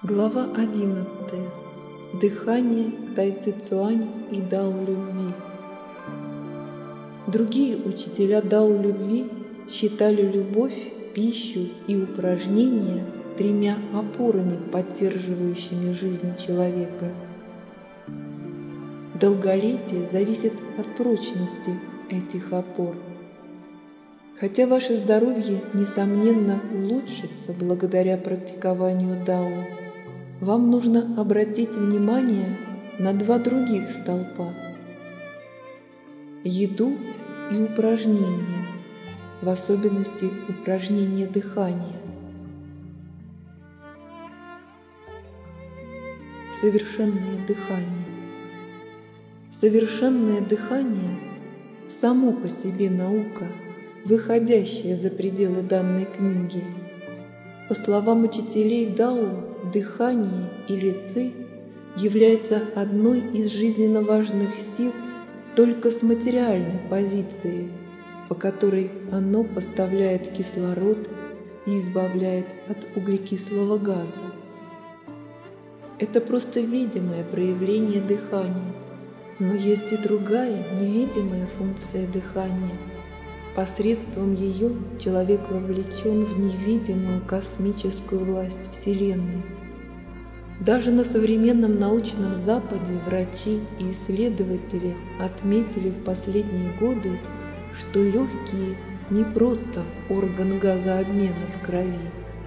Глава 11. Дыхание, тайцзи-цюань и дао любви. Другие учителя дао любви считали любовь, пищу и упражнения тремя опорами, поддерживающими жизнь человека. Долголетие зависит от прочности этих опор. Хотя ваше здоровье, несомненно, улучшится благодаря практикованию дао, вам нужно обратить внимание на два других столпа – еду и упражнения, в особенности упражнения дыхания. Совершенное дыхание. Совершенное дыхание – само по себе наука, выходящая за пределы данной книги. По словам учителей дао, дыхание или ци является одной из жизненно важных сил только с материальной позиции, по которой оно поставляет кислород и избавляет от углекислого газа. Это просто видимое проявление дыхания, но есть и другая невидимая функция дыхания. Посредством ее человек вовлечен в невидимую космическую власть Вселенной. Даже на современном научном Западе врачи и исследователи отметили в последние годы, что легкие не просто орган газообмена в крови.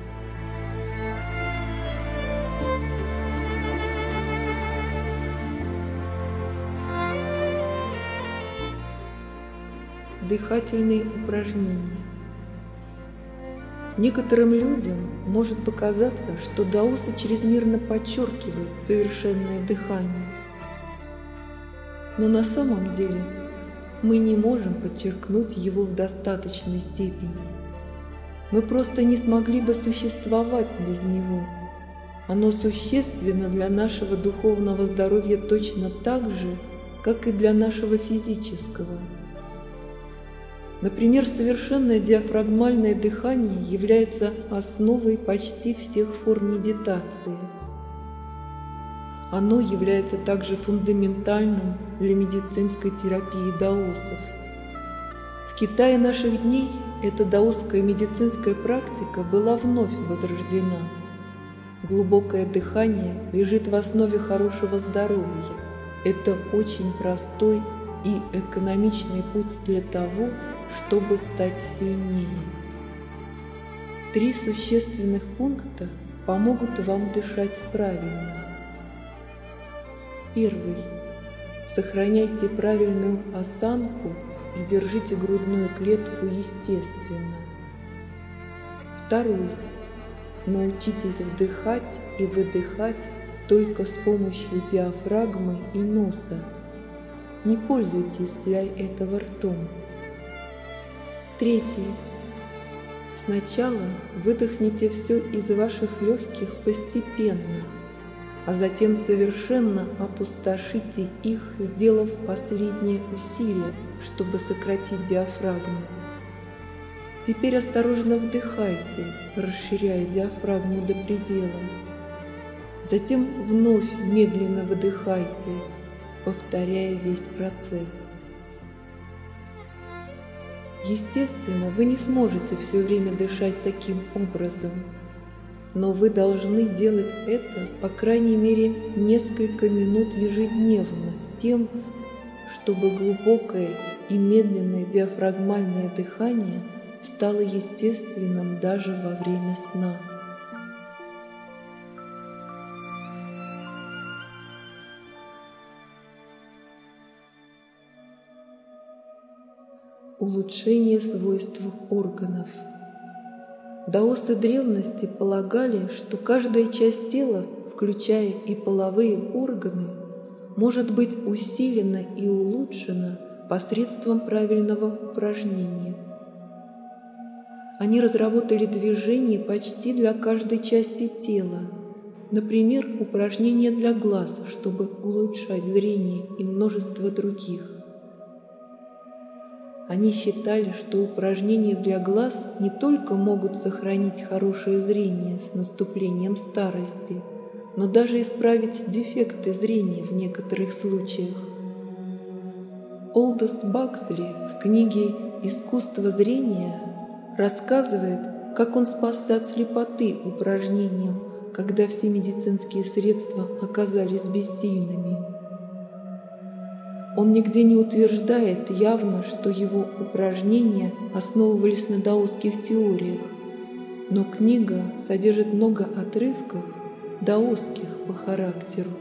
Дыхательные упражнения. Некоторым людям может показаться, что даосы чрезмерно подчеркивают совершенное дыхание. Но на самом деле мы не можем подчеркнуть его в достаточной степени. Мы просто не смогли бы существовать без него. Оно существенно для нашего духовного здоровья точно так же, как и для нашего физического. Например, совершенное диафрагмальное дыхание является основой почти всех форм медитации. Оно является также фундаментальным для медицинской терапии даосов. В Китае наших дней эта даосская медицинская практика была вновь возрождена. Глубокое дыхание лежит в основе хорошего здоровья. Это очень простой и экономичный путь для того, чтобы стать сильнее. 3 существенных пункта помогут вам дышать правильно. Первый. Сохраняйте правильную осанку и держите грудную клетку естественно. Второй. Научитесь вдыхать и выдыхать только с помощью диафрагмы и носа. Не пользуйтесь для этого ртом. Третий. Сначала выдохните все из ваших легких постепенно, а затем совершенно опустошите их, сделав последнее усилие, чтобы сократить диафрагму. Теперь осторожно вдыхайте, расширяя диафрагму до предела. Затем вновь медленно выдыхайте, повторяя весь процесс. Естественно, вы не сможете все время дышать таким образом, но вы должны делать это, по крайней мере, несколько минут ежедневно с тем, чтобы глубокое и медленное диафрагмальное дыхание стало естественным даже во время сна. Улучшение свойств органов. Даосы древности полагали, что каждая часть тела, включая и половые органы, может быть усилена и улучшена посредством правильного упражнения. Они разработали движения почти для каждой части тела. Например, упражнения для глаз, чтобы улучшать зрение, и множество других. Они считали, что упражнения для глаз не только могут сохранить хорошее зрение с наступлением старости, но даже исправить дефекты зрения в некоторых случаях. Олдос Баксли в книге «Искусство зрения» рассказывает, как он спасся от слепоты упражнением, когда все медицинские средства оказались бессильными. Он нигде не утверждает явно, что его упражнения основывались на даосских теориях, но книга содержит много отрывков даосских по характеру.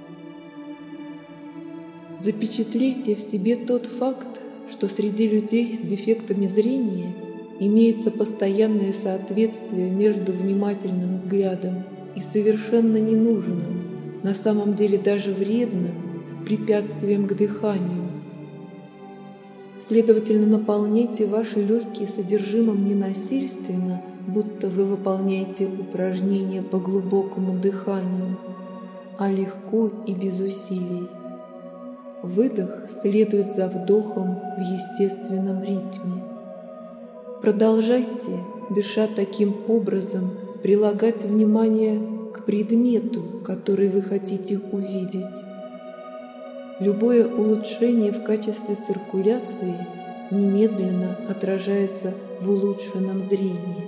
Запечатлейте в себе тот факт, что среди людей с дефектами зрения имеется постоянное соответствие между внимательным взглядом и совершенно ненужным, на самом деле даже вредным, препятствием к дыханию. Следовательно, наполняйте ваши легкие содержимым не насильственно, будто вы выполняете упражнения по глубокому дыханию, а легко и без усилий. Выдох следует за вдохом в естественном ритме. Продолжайте, дыша таким образом, прилагать внимание к предмету, который вы хотите увидеть. Любое улучшение в качестве циркуляции немедленно отражается в улучшенном зрении.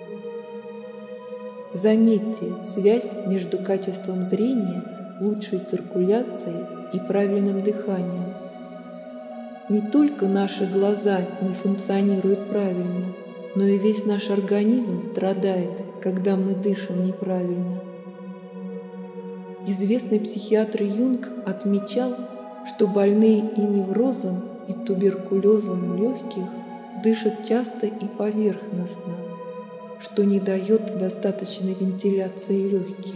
Заметьте связь между качеством зрения, лучшей циркуляцией и правильным дыханием. Не только наши глаза не функционируют правильно, но и весь наш организм страдает, когда мы дышим неправильно. Известный психиатр Юнг отмечал, что больные и неврозом, и туберкулезом легких дышат часто и поверхностно, что не дает достаточной вентиляции легких.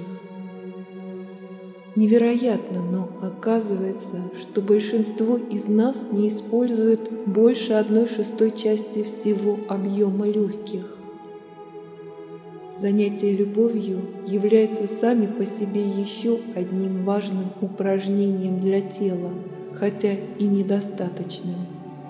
Невероятно, но оказывается, что большинство из нас не использует больше 1/6 части всего объема легких. Занятие любовью является сами по себе еще одним важным упражнением для тела, хотя и недостаточным.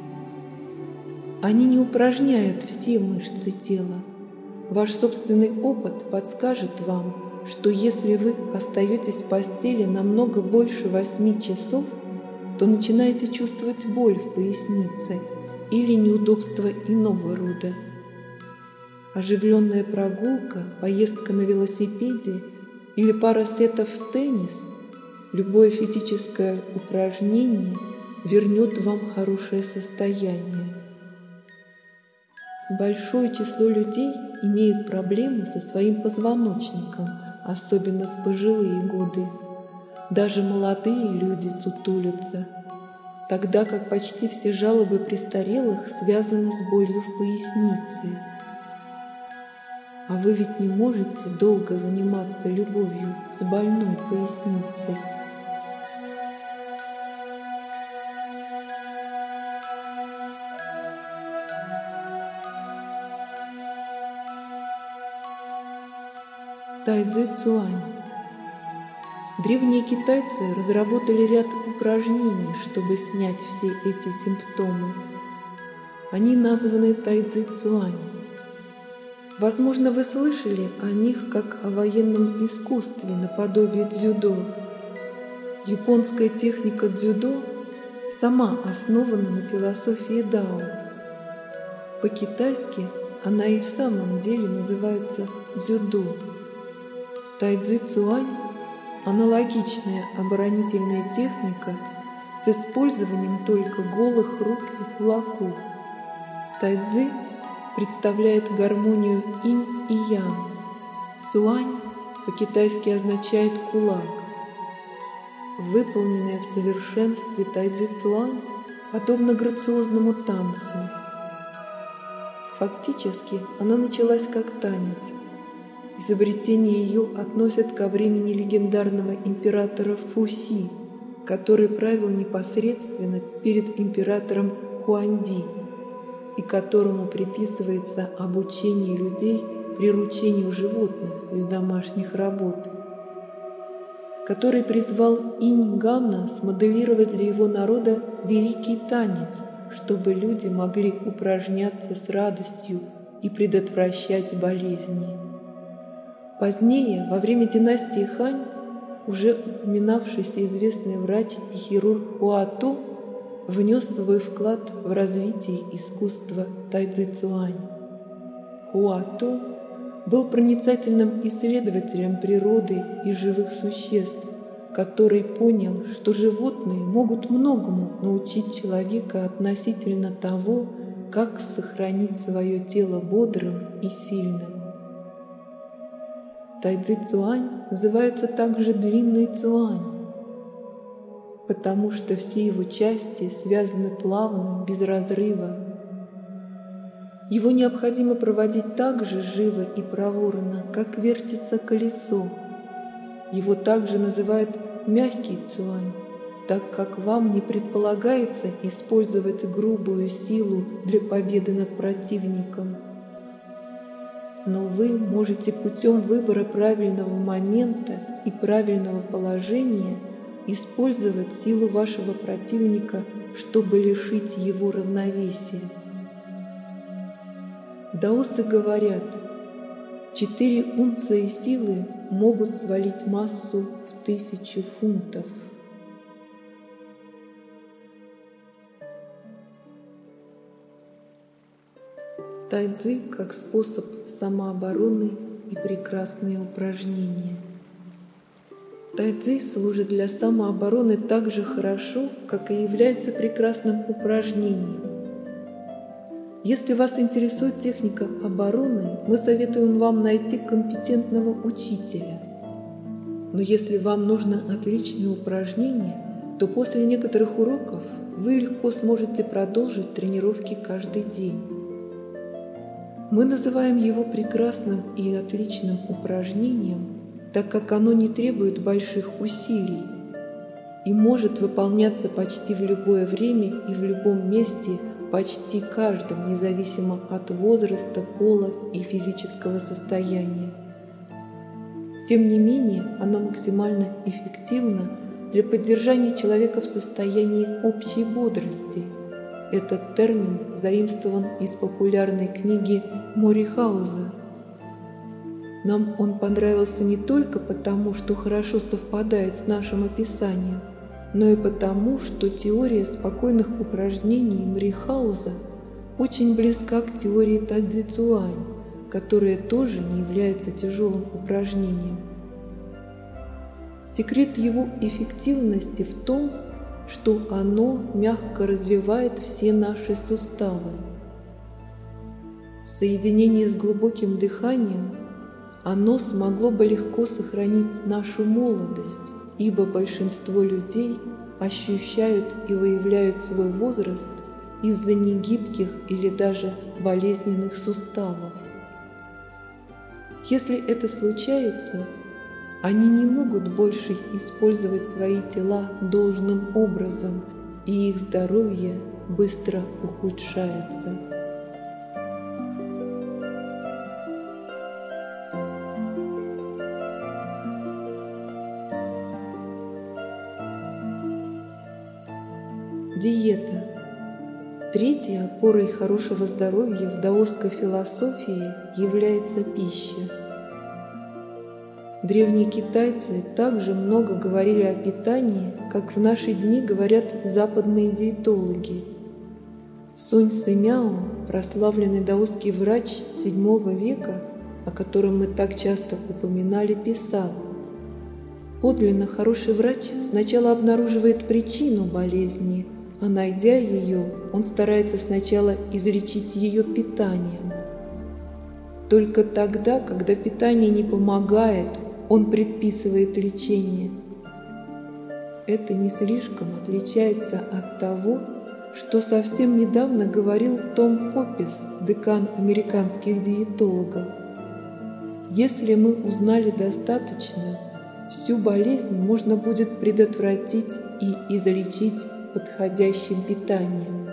Они не упражняют все мышцы тела. Ваш собственный опыт подскажет вам, что если вы остаетесь в постели намного больше 8 часов, то начинаете чувствовать боль в пояснице или неудобства иного рода. Оживленная прогулка, поездка на велосипеде или пара сетов в теннис, любое физическое упражнение вернет вам хорошее состояние. Большое число людей имеют проблемы со своим позвоночником, особенно в пожилые годы. Даже молодые люди сутулятся, тогда как почти все жалобы престарелых связаны с болью в пояснице. А вы ведь не можете долго заниматься любовью с больной поясницей. Тайцзи Цюань. Древние китайцы разработали ряд упражнений, чтобы снять все эти симптомы. Они названы Тайцзи Цюань. Возможно, вы слышали о них как о военном искусстве наподобие дзюдо. Японская техника дзюдо сама основана на философии дао. По-китайски она и в самом деле называется дзюдо. Тайцзи Цюань – аналогичная оборонительная техника с использованием только голых рук и кулаков. Тайцзи представляет гармонию инь и ян. Цюань по-китайски означает «кулак». Выполненная в совершенстве Тайцзи Цюань подобна грациозному танцу. Фактически она началась как танец. Изобретение ее относят ко времени легендарного императора Фуси, который правил непосредственно перед императором Хуанди и которому приписывается обучение людей приручению животных для домашних работ, который призвал Инь Ганна смоделировать для его народа великий танец, чтобы люди могли упражняться с радостью и предотвращать болезни. Позднее, во время династии Хань, уже упоминавшийся известный врач и хирург Хуату внес свой вклад в развитие искусства тайцзи-цюань. Хуату был проницательным исследователем природы и живых существ, который понял, что животные могут многому научить человека относительно того, как сохранить свое тело бодрым и сильным. Тайцзи-цюань называется также длинный цюань, потому что все его части связаны плавно, без разрыва. Его необходимо проводить так же живо и проворно, как вертится колесо. Его также называют мягкий цюань, так как вам не предполагается использовать грубую силу для победы над противником. Но вы можете путем выбора правильного момента и правильного положения использовать силу вашего противника, чтобы лишить его равновесия. Даосы говорят, 4 унции силы могут свалить массу в 1000 фунтов. Тайцзи как способ самообороны и прекрасные упражнения. Тайцзи служит для самообороны так же хорошо, как и является прекрасным упражнением. Если вас интересует техника обороны, мы советуем вам найти компетентного учителя. Но если вам нужно отличное упражнение, то после некоторых уроков вы легко сможете продолжить тренировки каждый день. Мы называем его прекрасным и отличным упражнением, так как оно не требует больших усилий и может выполняться почти в любое время и в любом месте почти каждым, независимо от возраста, пола и физического состояния. Тем не менее, оно максимально эффективно для поддержания человека в состоянии общей бодрости. Этот термин заимствован из популярной книги Морихауза. Нам он понравился не только потому, что хорошо совпадает с нашим описанием, но и потому, что теория спокойных упражнений Морихауза очень близка к теории Тайцзи-цюань, которая тоже не является тяжелым упражнением. Секрет его эффективности в том, что оно мягко развивает все наши суставы. В соединении с глубоким дыханием оно смогло бы легко сохранить нашу молодость, ибо большинство людей ощущают и выявляют свой возраст из-за негибких или даже болезненных суставов. Если это случается, они не могут больше использовать свои тела должным образом, и их здоровье быстро ухудшается. Диета. Третьей опорой хорошего здоровья в даосской философии является пища. Древние китайцы также много говорили о питании, как в наши дни говорят западные диетологи. Сунь Сымяо, прославленный даосский врач VII века, о котором мы так часто упоминали, писал: «Подлинно хороший врач сначала обнаруживает причину болезни, а найдя ее, он старается сначала излечить ее питанием. Только тогда, когда питание не помогает, он предписывает лечение. Это не слишком отличается от того, что совсем недавно говорил Том Поппис, декан американских диетологов. Если мы узнали достаточно, всю болезнь можно будет предотвратить и излечить подходящим питанием.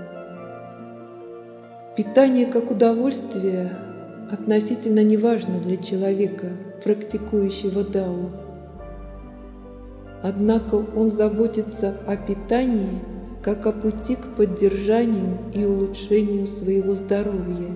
Питание как удовольствие относительно неважно для человека, практикующего дао. Однако он заботится о питании как о пути к поддержанию и улучшению своего здоровья.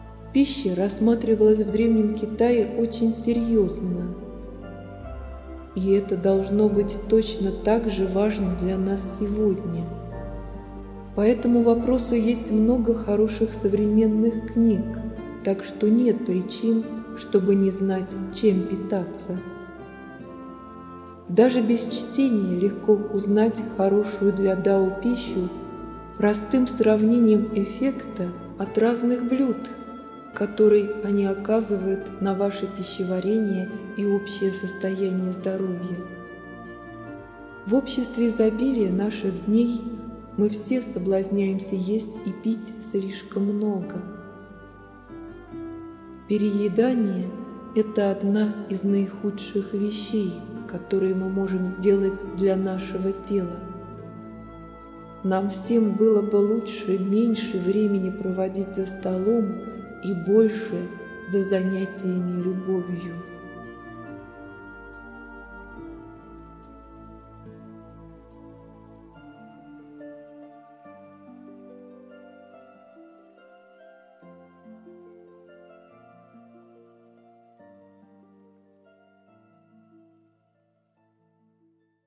Пища рассматривалась в Древнем Китае очень серьезно. И это должно быть точно так же важно для нас сегодня. По этому вопросу есть много хороших современных книг, так что нет причин, чтобы не знать, чем питаться. Даже без чтения легко узнать хорошую для дао пищу простым сравнением эффекта от разных блюд, который они оказывают на ваше пищеварение и общее состояние здоровья. В обществе изобилия наших дней мы все соблазняемся есть и пить слишком много. Переедание – это одна из наихудших вещей, которые мы можем сделать для нашего тела. Нам всем было бы лучше меньше времени проводить за столом и больше за занятиями любовью.